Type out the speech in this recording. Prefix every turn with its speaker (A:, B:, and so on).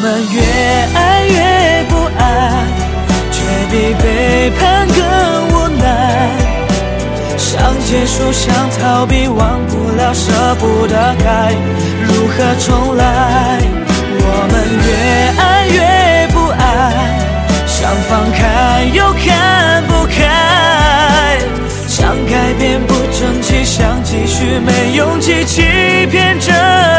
A: 们越爱越不安，却比背叛更无奈。想结束，想逃避，忘不了，舍不得开，如何重来？我们越爱越不安，想放开又看不开，想改变不争气，想继续没勇气，欺骗着